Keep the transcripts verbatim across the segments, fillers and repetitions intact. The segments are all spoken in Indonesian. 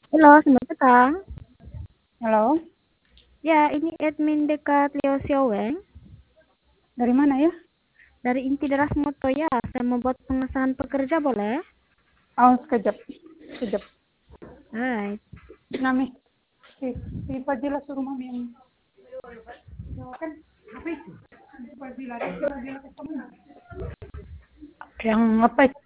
Halo, selamat petang. Halo, Ya, ini admin dekat Leo Xiaoweng. dari mana ya? Dari Inti Deras Moto ya. Saya mau buat pengesahan pekerja boleh? Oh, sekejap. Sekejap. Hai. Nami. Si, si Fadila suruh mami yang... Kan, apa itu? Fadila, Fadila ketemu. Yang apa itu?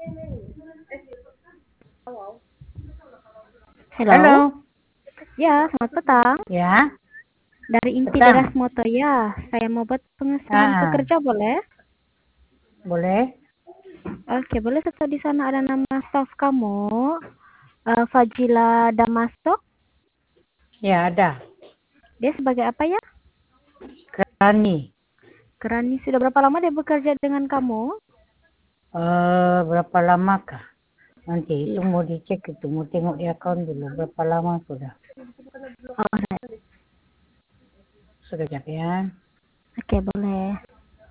Halo. Halo. Ya, selamat petang. Ya, Dari Inti Deras petang. Moto ya. Saya mau buat pengesahan Ah, pekerja boleh? boleh. Oke, boleh sesuai di sana ada nama staff kamu. Eh, Fajila Damasto. Ya, ada. Dia sebagai apa ya? Kerani. Kerani. Sudah berapa lama dia bekerja dengan kamu? Eh, berapa lama kah? Nanti itu Iya. mau dicek itu. Mau tengok di account dulu. Berapa lama sudah. Oh, right. Sekejap ya. Oke, boleh.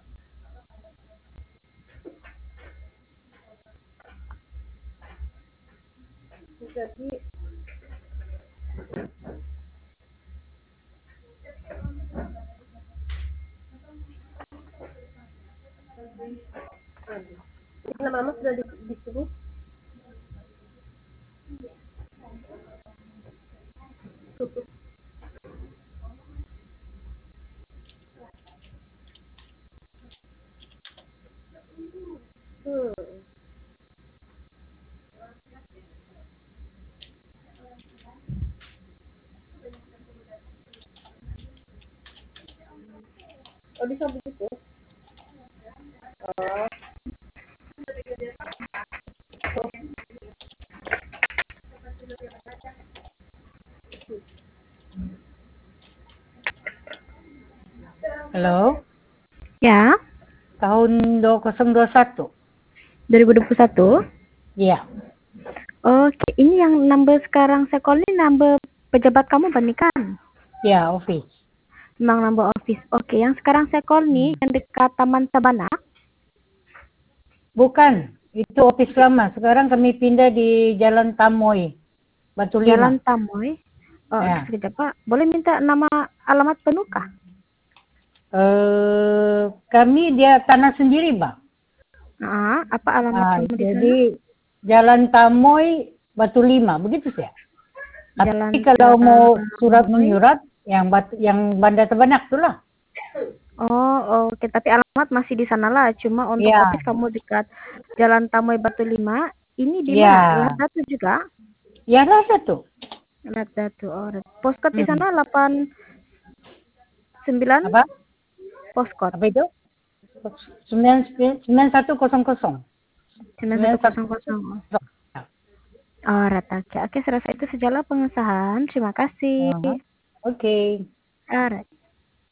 Lama-lama sudah disebut. Hmm. Oh, bisa begitu? Oh. Halo. Ya, Tahun dua ribu dua puluh satu. dua ribu dua puluh satu. Iya. Oke, ini yang number sekarang saya call ini number pejabat kamu Pak nih kan? Ya, office. Memang number office. Oke, yang sekarang saya call nih yang dekat Taman Sabana. Bukan, itu office lama. Sekarang kami pindah di Jalan Tamoy, Batu Jalan Lima. Tamoy. Oh, Ya. sekejap Pak. Boleh minta nama alamat penuh kah? Eh, kami dia tanah sendiri, Bang. Ah, apa alamat Ah, kamu di sana? jadi Jalan Tamoy, Batu Lima, begitu sih. Tapi Jalan kalau mau surat Tamoy. menyurat, yang batu, yang Banda Tebanak itulah. Oh, oke. Tapi alamat masih di sana lah. Cuma untuk Iya, office kamu dekat Jalan Tamoy Batu Lima. Ini di iya. mana? Ladatu juga? Ya lah satu. Ladatu. Oh, postcode di Hmm. sana delapan sembilan Apa? postcode. Apa itu? Sembilan sembilan satu kosong kosong. Sembilan satu. sembilan satu nol nol. Oh, rata. Oke, oke, selesai itu sejalan pengesahan. Terima kasih. Oke. Okay. Alright.